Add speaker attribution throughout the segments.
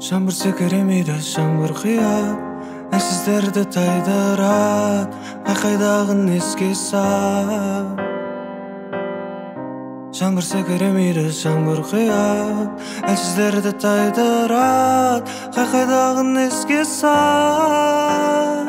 Speaker 1: Жаңбыр секіремейді, жаңбыр қия әлсіздерді тайдырат, қайдағын еске сал. Жаңбыр секіремейді, жаңбыр қия әлсіздерді тайдырат, қайдағын еске сал.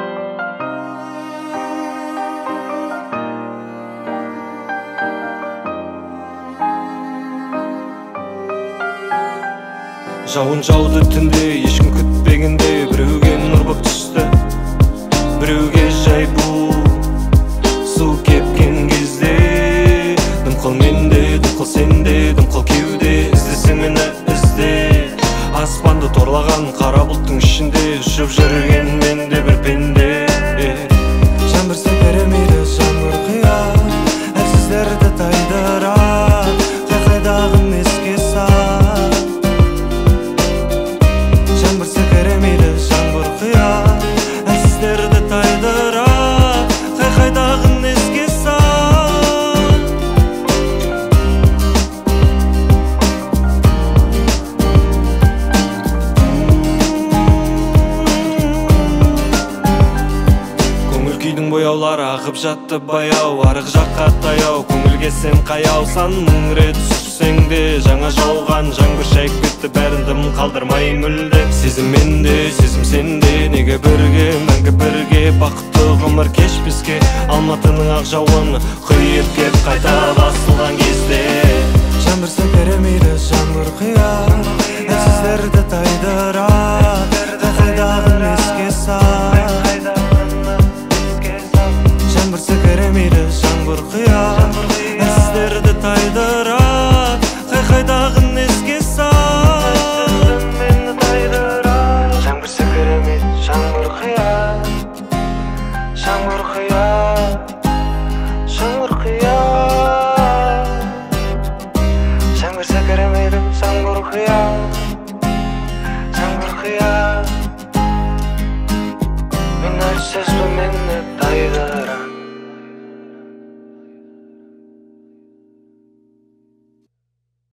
Speaker 1: Жауын жауды түнде, ешкім күтпегенде, біреуге нұр боп түсті, біреуге жай бұл су кепкен кезде. Дымқыл менде, дымқыл сенде, дымқыл кеуде, іздесең мені ізде. Аспанды торлаған қара бұлттың ішінде ұшып жүрген менде бір пенде. Жаңбыр секіремейді, жаңбыр қия әлсіздерді тайдырат, қайдағын еске сал. Жаңбыр секіремейді, жаңбыр қия әлсіздерді тайдырат, қайдағын еске сал. Көңіл күйдің бояулары ағып жатты баяу, арық жаққа таяу, көңілге сен қаяу. Сан мың рет сүрсең де жаңа жауған жаңбыр шайып кетті бәрін дым қалдырмай мүлде. Сезім менде, сезім сенде, неге бірге, мәңгі бірге, бақытты ғұмыр кешпеске. Алматының ақ жауын құйып кеп қайта басылған кезде. Жаңбыр секіремейді, жаңбыр қия әлсіздерді тайдырат, қайдағын еске сал. Жаңбыр секіремейді, жаңбыр қия әлсіздерді тайдырат, қайдағын еске сал. Жаңбыр секіремейді, жаңбыр қия, жаңбыр қия, жаңбыр қия. Жаңбыр секіремейді, жаңбыр қия, жаңбыр қия. Мен әлсізбін, мені тайдырат.